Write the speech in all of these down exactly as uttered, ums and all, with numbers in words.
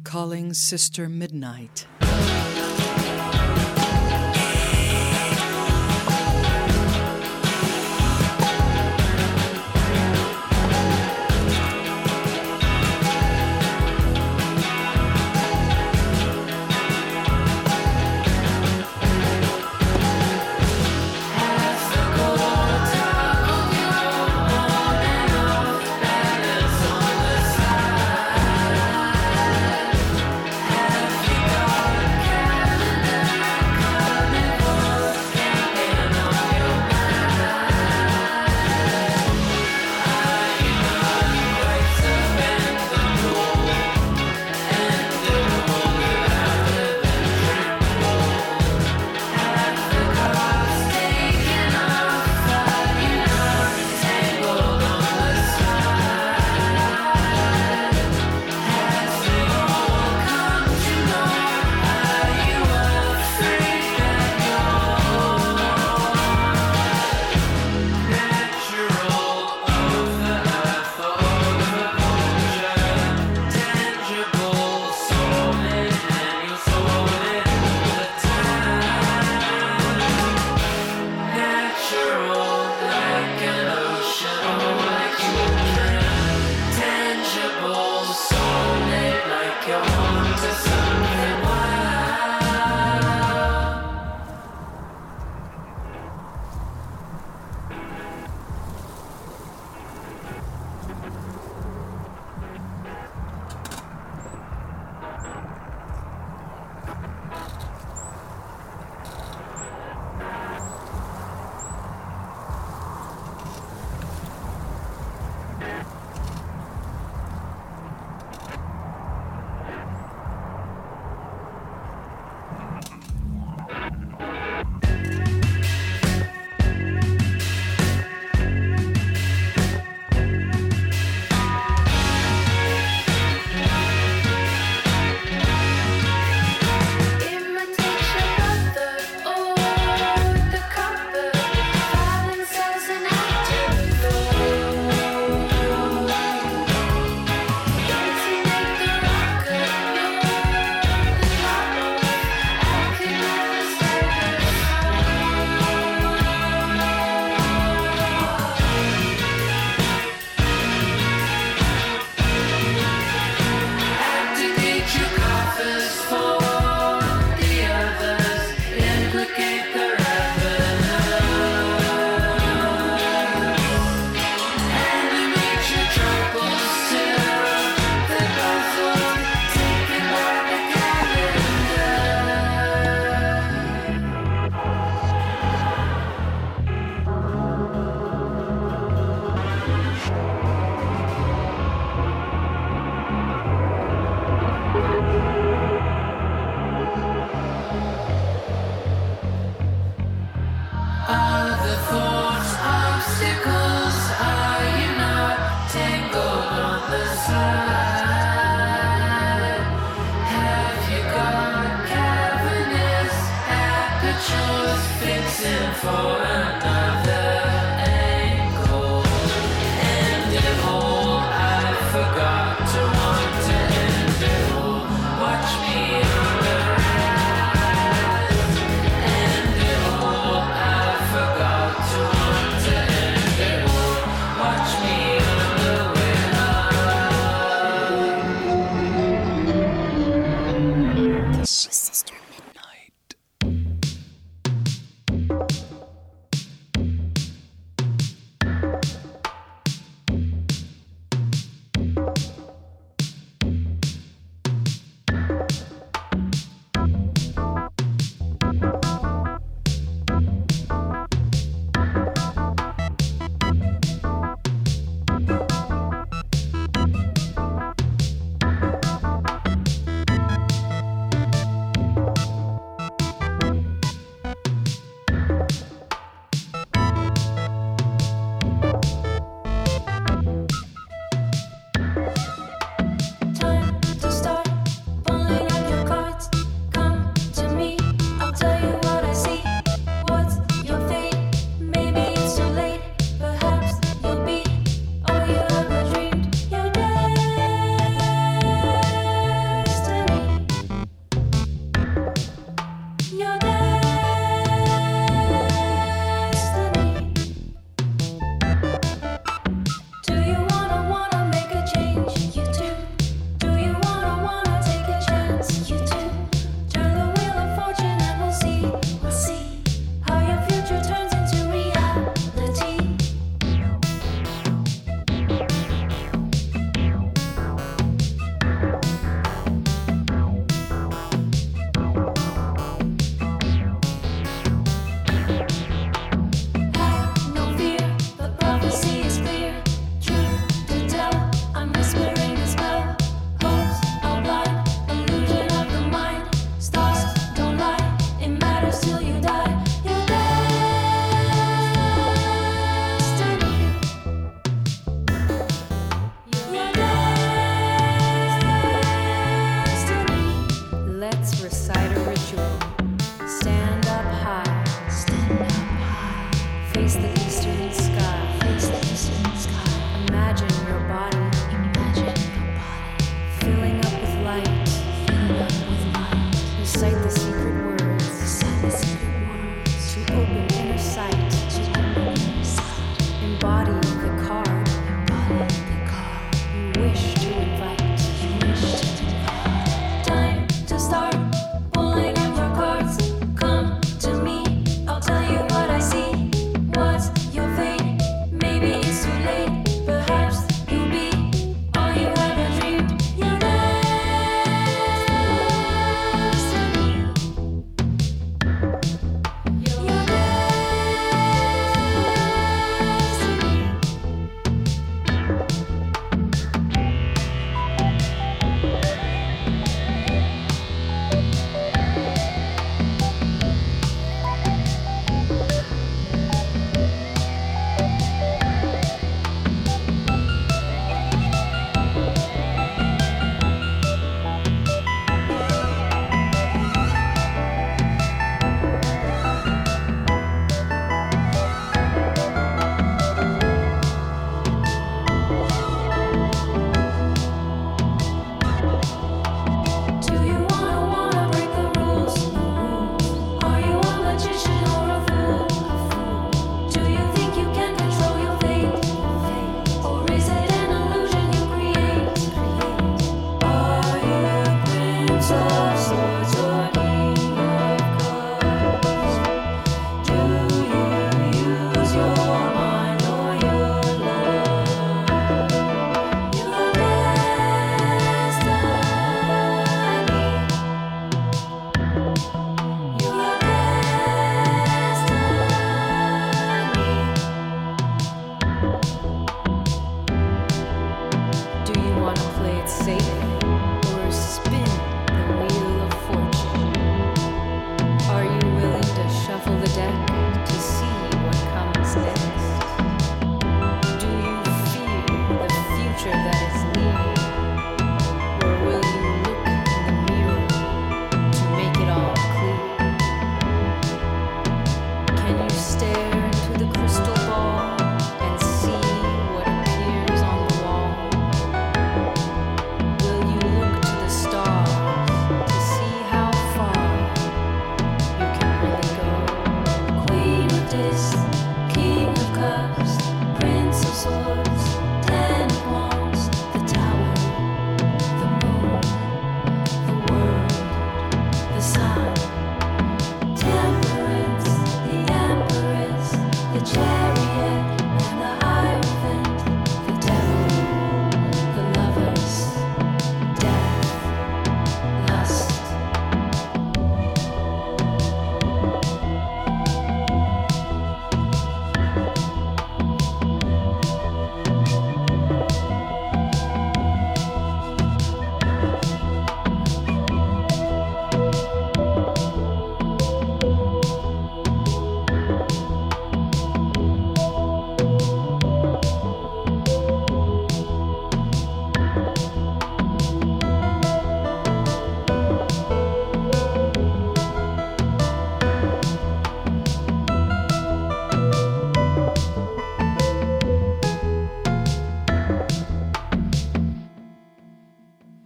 calling Sister Midnight. Have you got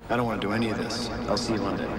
I don't want to do any of this. I'll see you Monday.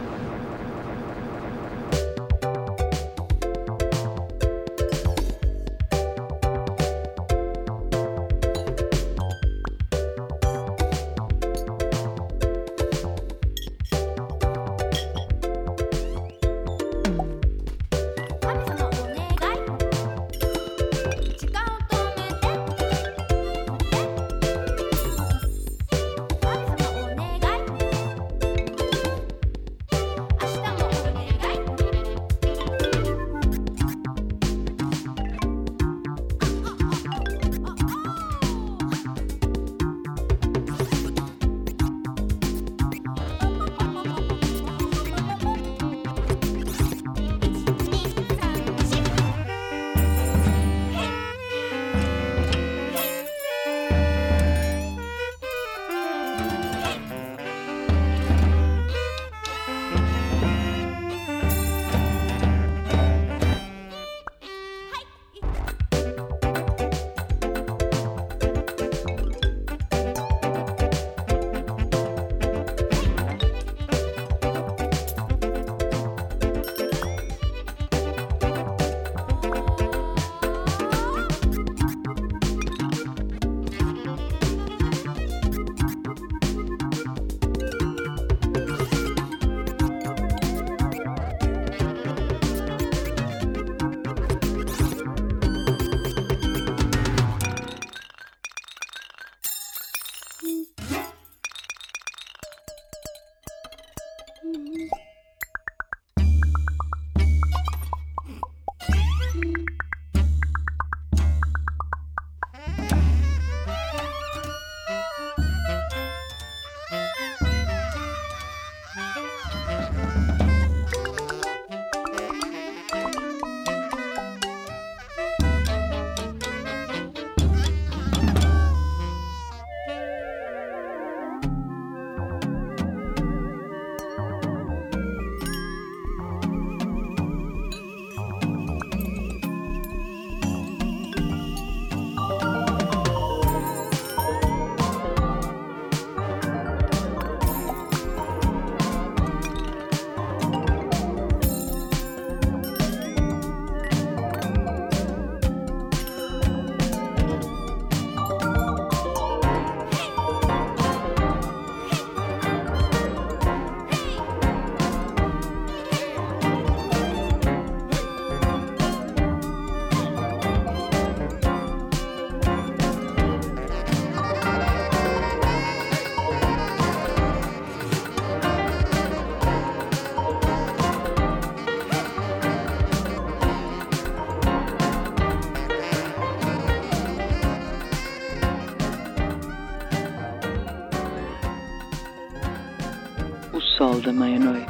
Sol da meia-noite.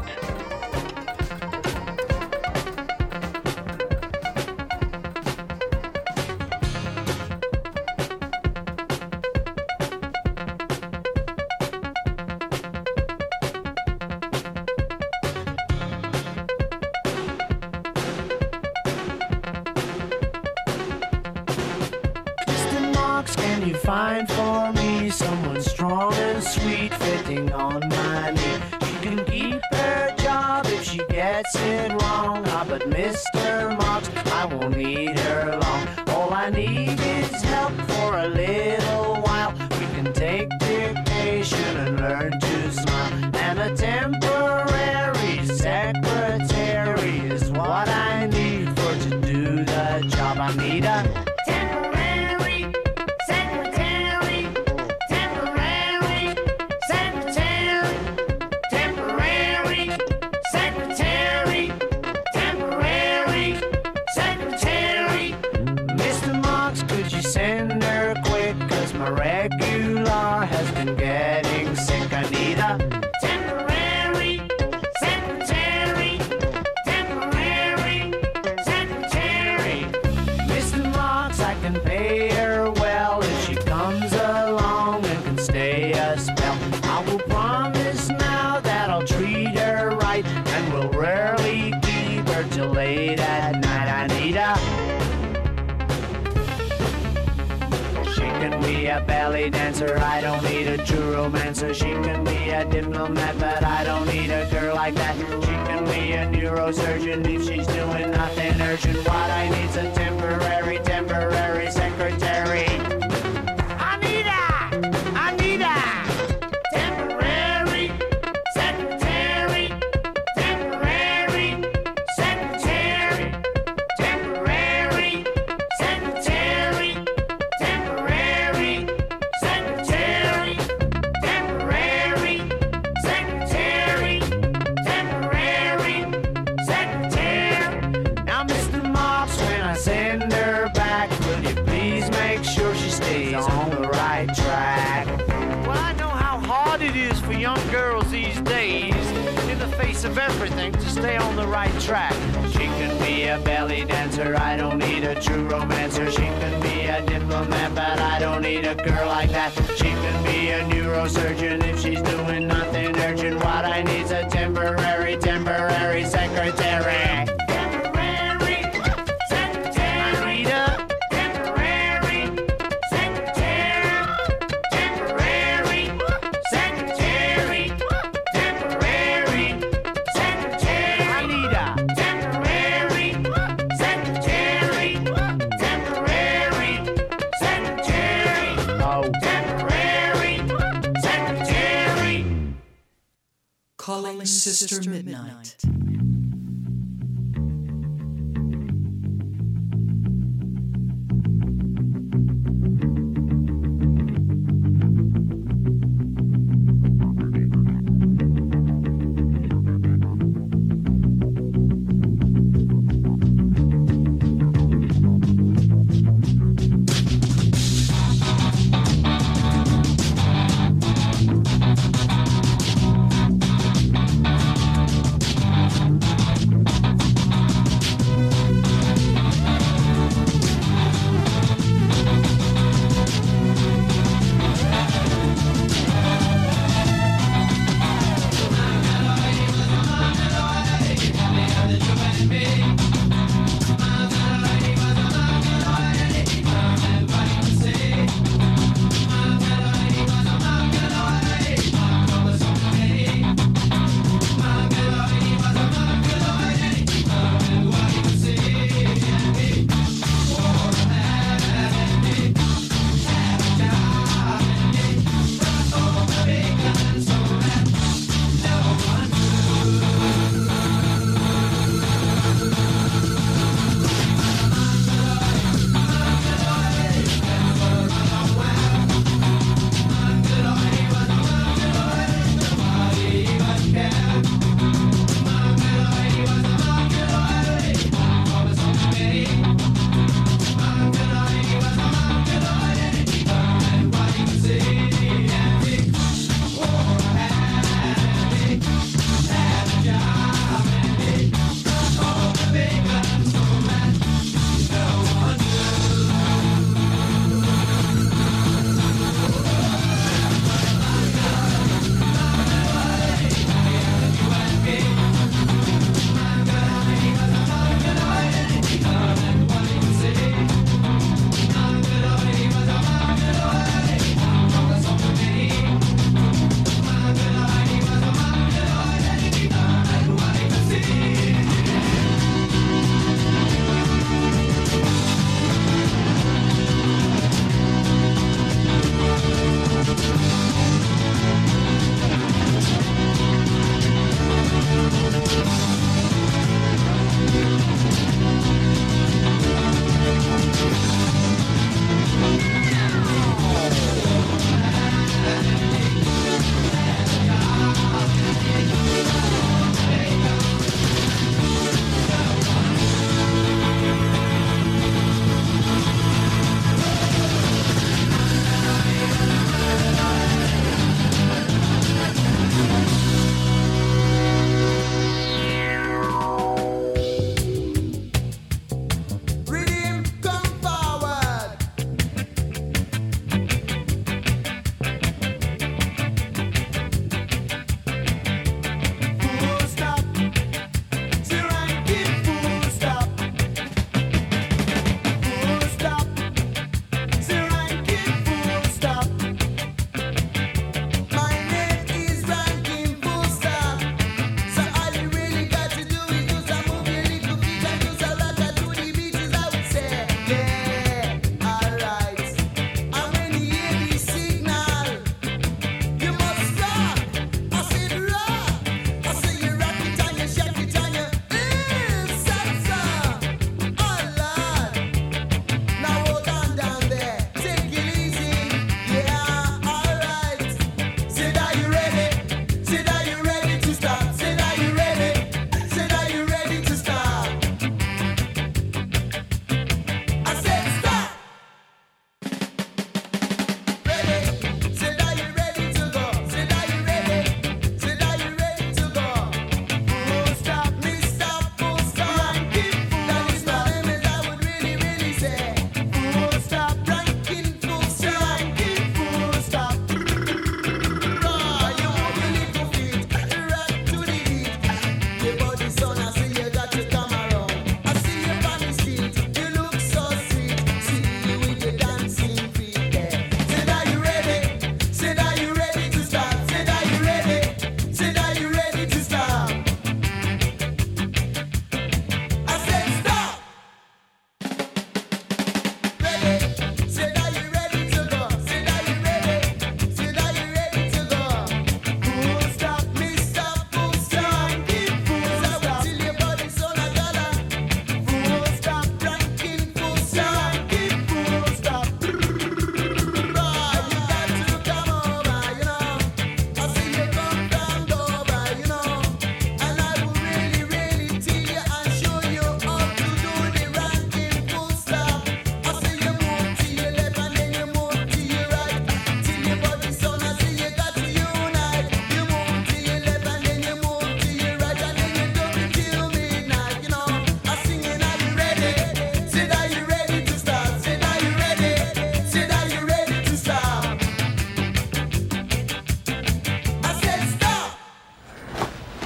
Can you find for me someone strong and sweet fitting on my knee? She can keep her job if she gets it wrong. Ah, but Mister Marks, I won't need her long. All I need is help for a little while. We can take dictation and learn to smile. And a temporary secretary is what I need for to do the job. I need a Secretary a belly dancer. I don't need a true romancer. She can be a diplomat, but I don't need a girl like that. She can be a neurosurgeon if she's doing nothing urgent. What I need's a temporary, temporary secretary. I need a, I need a temporary secretary, temporary secretary, temporary secretary, temporary secretary, temporary secretary, temporary secretary. Now, Mister Mops, when I send her back, will you please make sure she stays on the right track? Well, I know how hard it is for young girls these days, in the face of everything, to stay on the right track. She can be a belly dancer, I don't need a true romancer. She can be a diplomat, but I don't need a girl like that. She can be a neurosurgeon if she's doing nothing urgent. What I need's a temporary, temporary secretary. Temporary secretary. I need a temporary secretary. Temporary secretary. Temporary secretary. I need a temporary secretary. Temporary secretary. Oh, temporary secretary. Calling Sister Midnight.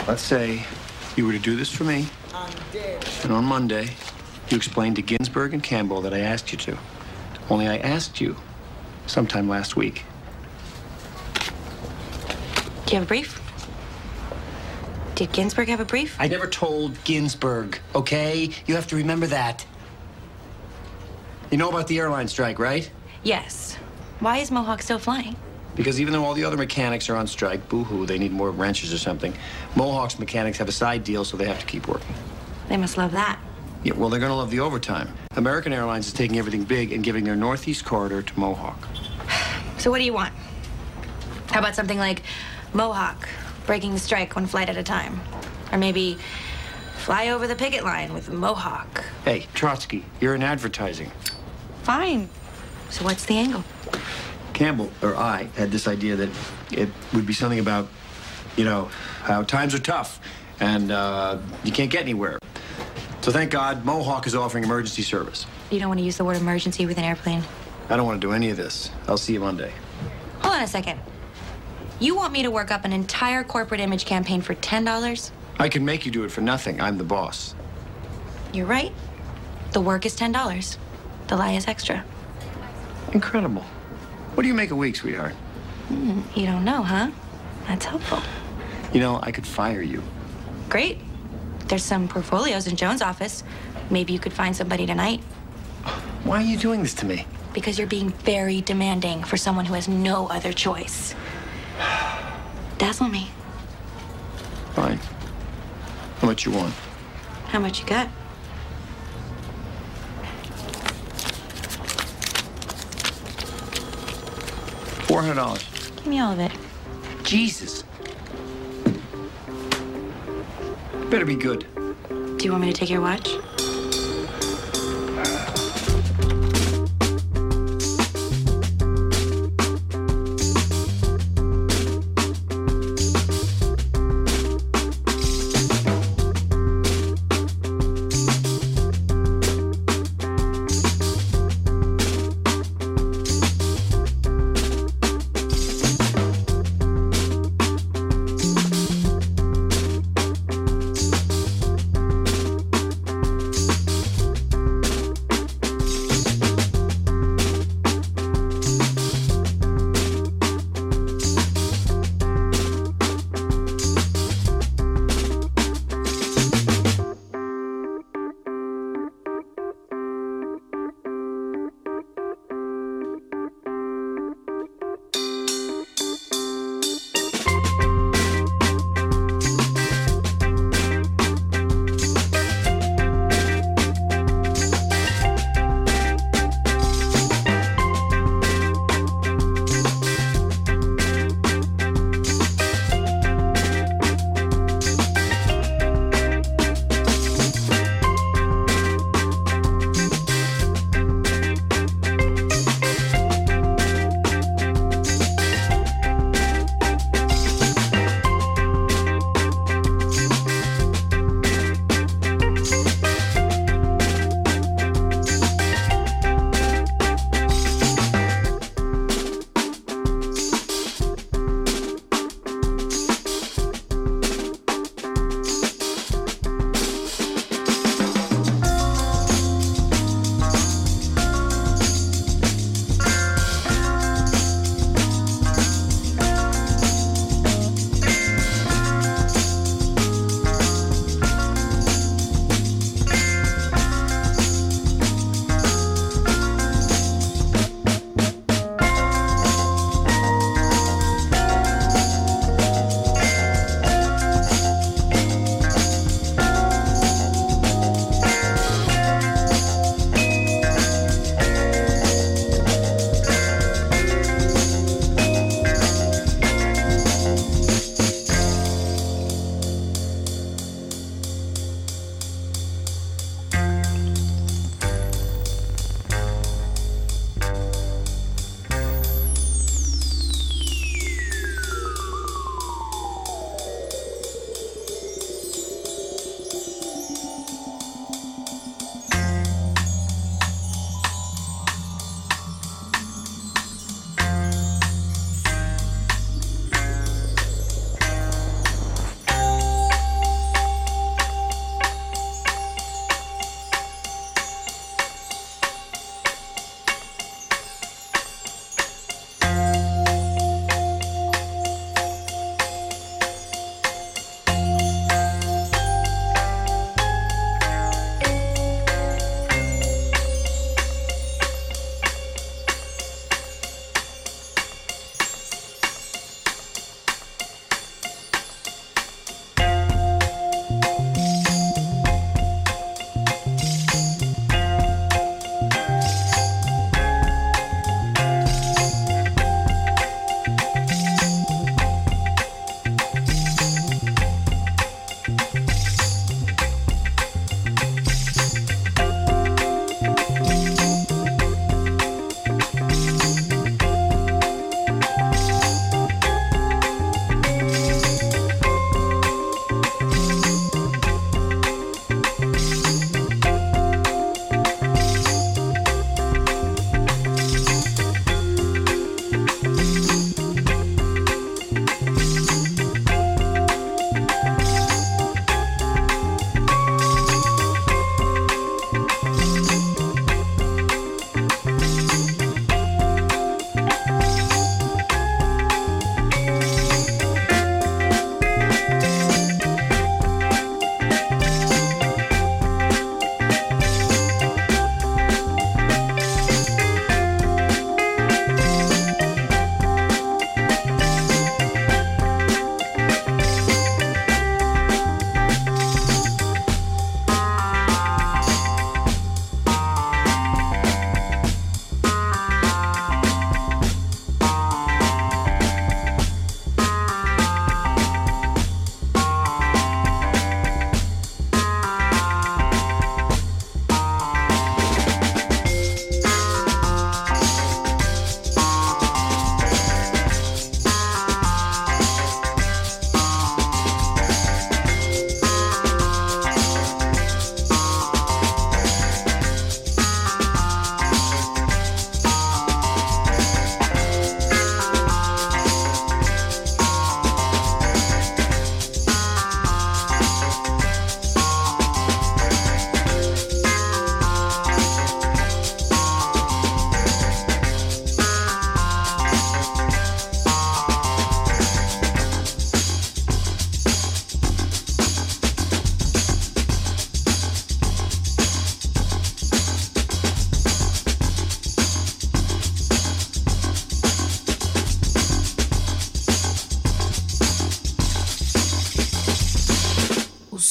Let's say you were to do this for me, and on Monday, you explained to Ginsburg and Campbell that I asked you to. Only I asked you sometime last week. Do you have a brief? Did Ginsburg have a brief? I never told Ginsburg, okay? You have to remember that. You know about the airline strike, right? Yes. Why is Mohawk still flying? Because even though all the other mechanics are on strike, boo-hoo, they need more wrenches or something, Mohawk's mechanics have a side deal, so they have to keep working. They must love that. Yeah, well, they're gonna love the overtime. American Airlines is taking everything big and giving their Northeast corridor to Mohawk. So what do you want? How about something like Mohawk breaking the strike one flight at a time? Or maybe fly over the picket line with Mohawk? Hey, Trotsky, you're in advertising. Fine. So what's the angle? Campbell, or I, had this idea that it would be something about, you know, how times are tough and uh, you can't get anywhere. So thank God Mohawk is offering emergency service. You don't want to use the word emergency with an airplane? I don't want to do any of this. I'll see you Monday. Hold on a second. You want me to work up an entire corporate image campaign for ten dollars? I can make you do it for nothing. I'm the boss. You're right. The work is ten dollars. The lie is extra. Incredible. What do you make a week, sweetheart? Mm, you don't know, huh? That's helpful. You know, I could fire you. Great. There's some portfolios in Joan's office. Maybe you could find somebody tonight. Why are you doing this to me? Because you're being very demanding for someone who has no other choice. Dazzle me. Fine. How much you want? How much you got? four hundred dollars. Give me all of it. Jesus. Better be good. Do you want me to take your watch?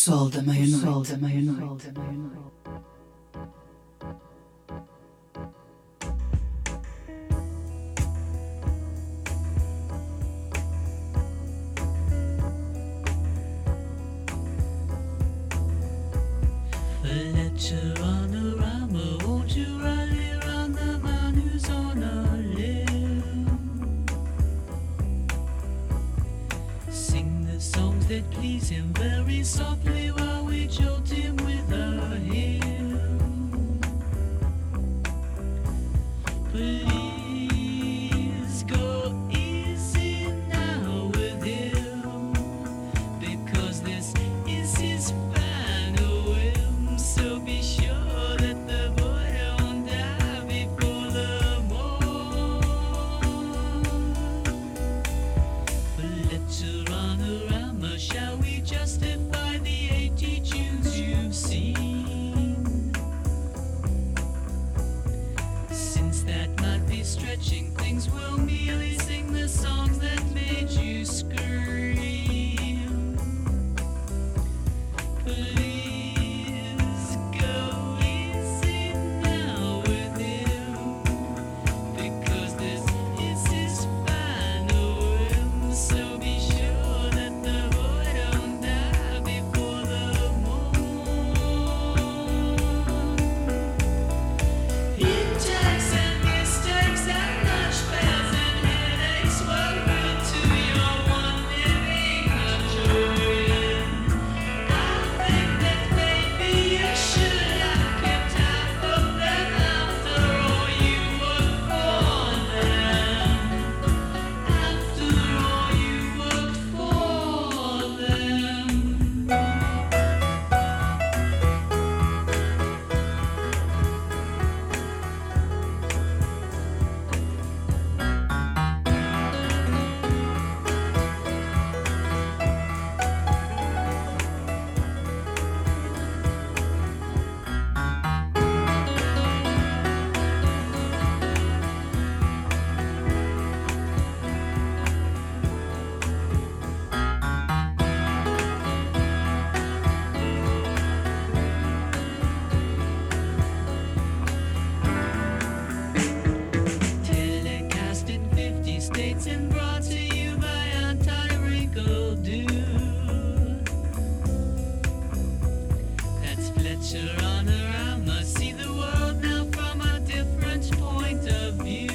sol da meia-noite. Sol da meia-noite. Fletcher on a rhymer, won't you ride it around the man who's on a limb? Sing the songs that please him very softly while we jolt him with a hymn. Please go easy now with him, because this is his final whim. So be sure that the boy don't die before the morn. Fletcher on a rhymer, shall we justify the eighty tunes you've seen? Since that might be stretching things, we'll merely sing the songs that made you scream. Please go easy now with him, because this is his final whim. So be sure that the boy don't die before the morn. He takes and mistakes and lunch bells and headaches were real to your one living Adrian. I think that maybe you should have kept half of them. After all, you worked for them. After all, you worked for them. Telecast in fifty states and brought to you by Anti-Wrinkle Dew. That's Fletcher on a rhymer. See the world now from a different point of view.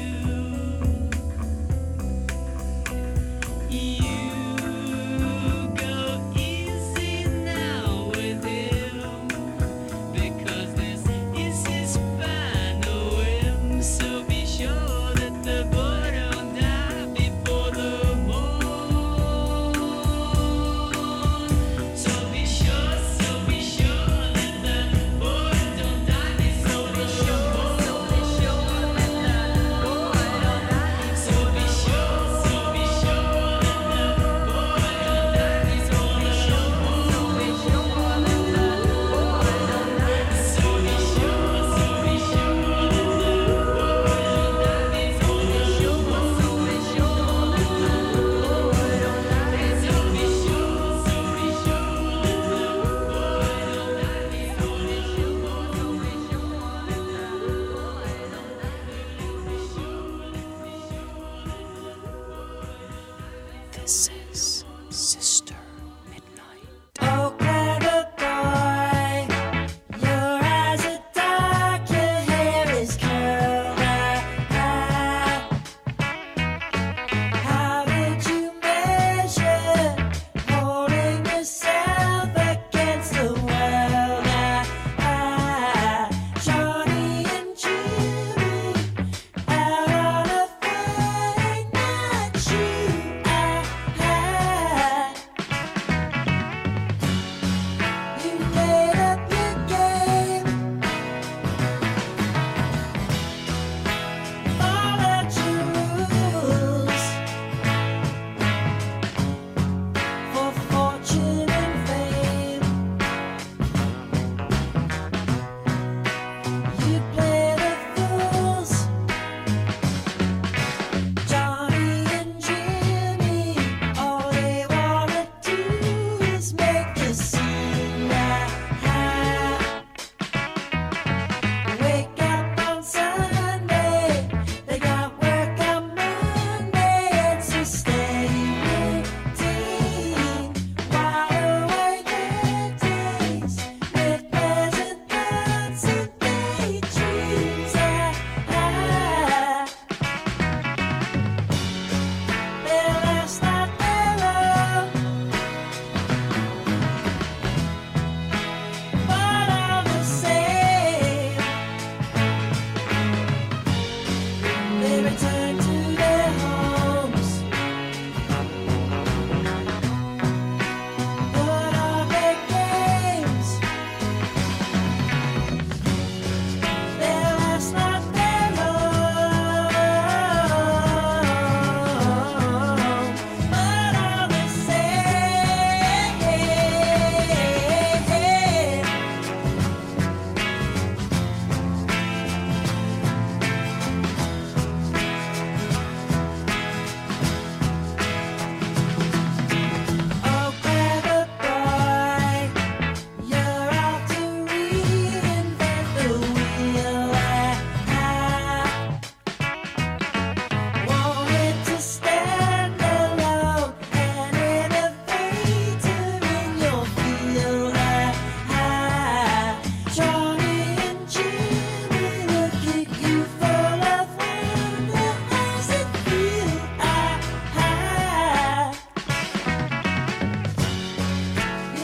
You go easy now with him, because this is his final whim. So be sure that the boy don't die before the morn. So be sure, so be sure that the boy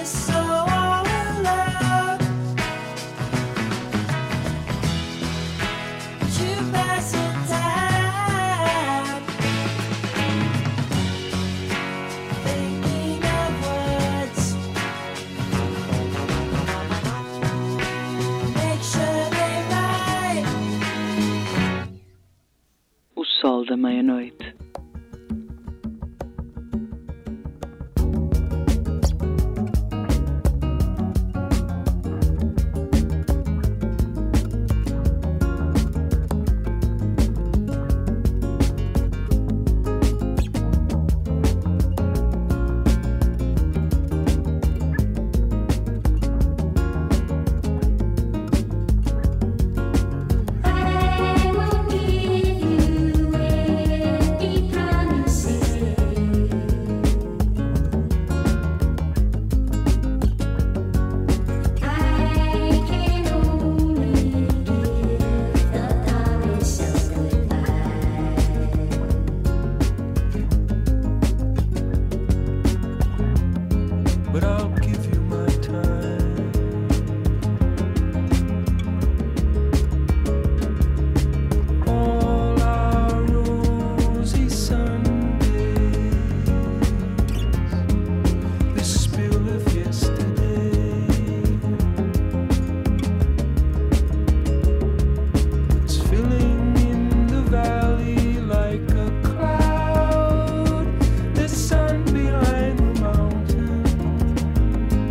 so alone. You pass the time, thinking of words. Make sure they rhyme. O sol da meia-noite. I will give you any promises. I can only give the promise of goodbye. But I'll give you my time. All our rosy Sundays, this spill of yesterday, it's filling in the valley like a cloud. The sun behind the mountain.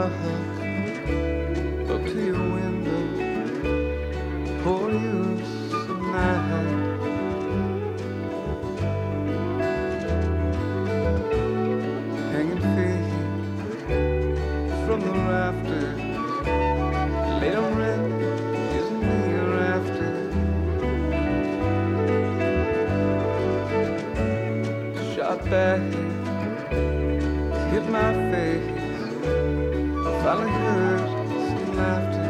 luck up to your window, pour you some night. Hanging feet from the rafters, lay on rent, isn't me you're after. Shot back, hit my face. Finally heard some laughter.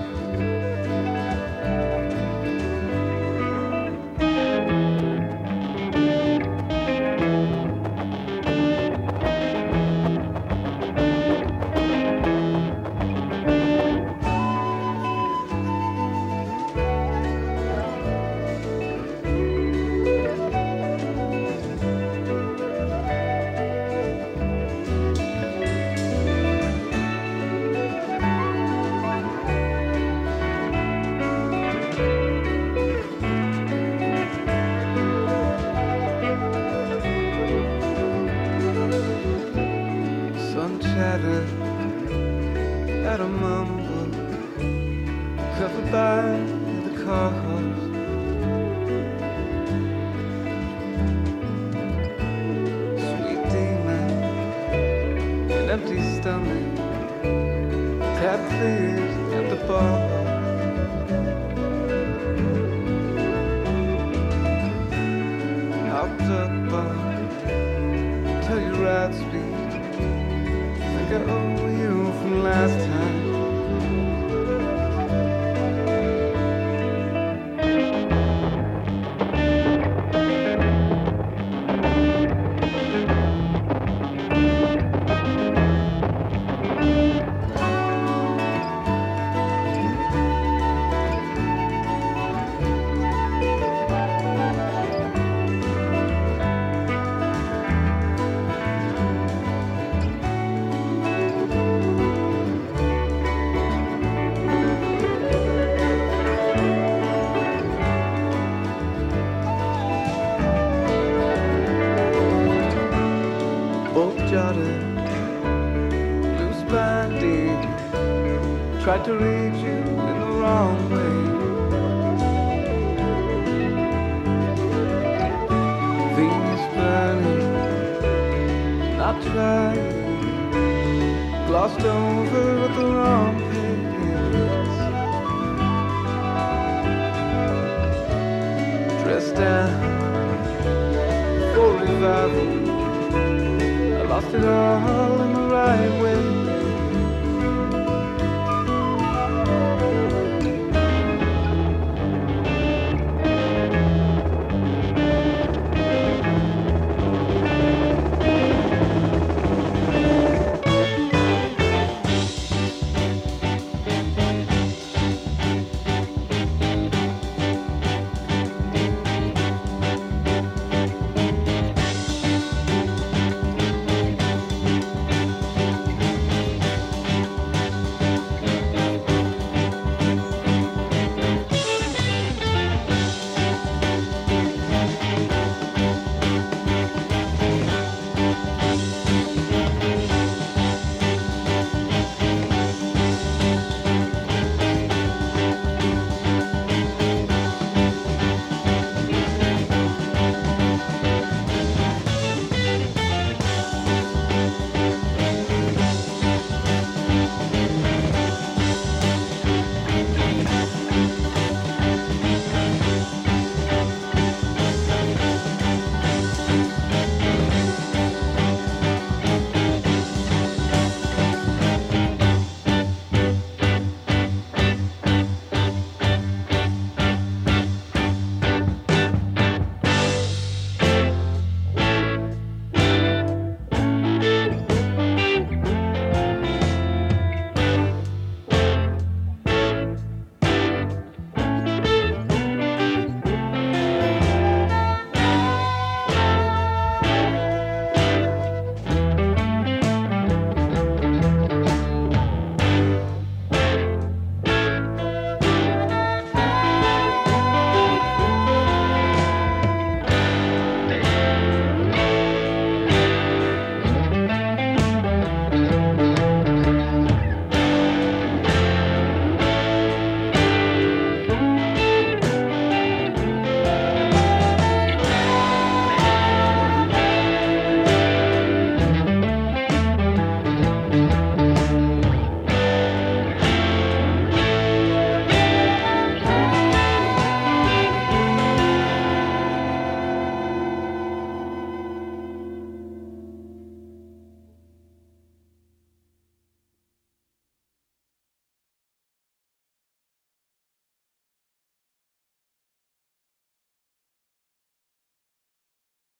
Chattered at a mumble, covered by the cars. Sweet demon, an empty stomach, tap please at the bar. Hopped up on, tell you right speed. I owe you from last time. Loose binding, tried to read you in the wrong way. Venus burning, not trying, glossed over at the wrong pace. Dressed down for revival, lost it all in the right way.